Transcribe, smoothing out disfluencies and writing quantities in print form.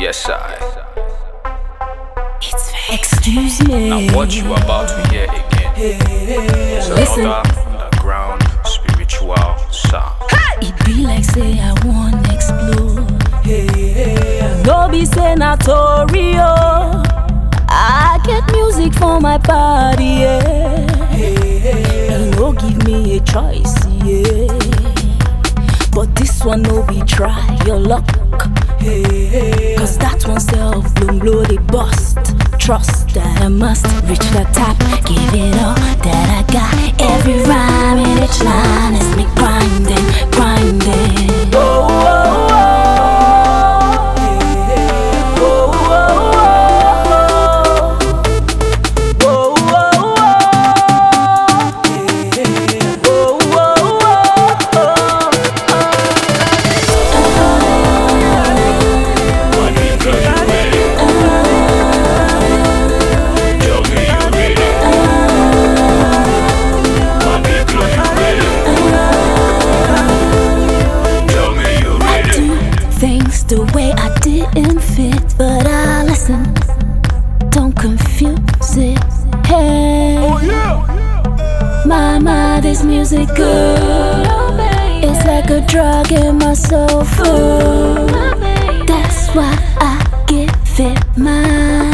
Yes, I. Excuse me. Now what you about to hear again is another underground spiritual sound. It be like say I wanna explode. No be say Notorio. I get music for my body, yeah. You no give me a choice, yeah. But this one no be try your luck. Cause that one self blow the bust. Trust that I must reach the top. Give it all that I got. Every rhyme in each line is me grinding, grinding. Oh, oh, oh. The way I didn't fit, but I listen. Don't confuse it. Hey, oh, yeah. My, this music good. It's like a drug in my soul food. That's why I give it mine.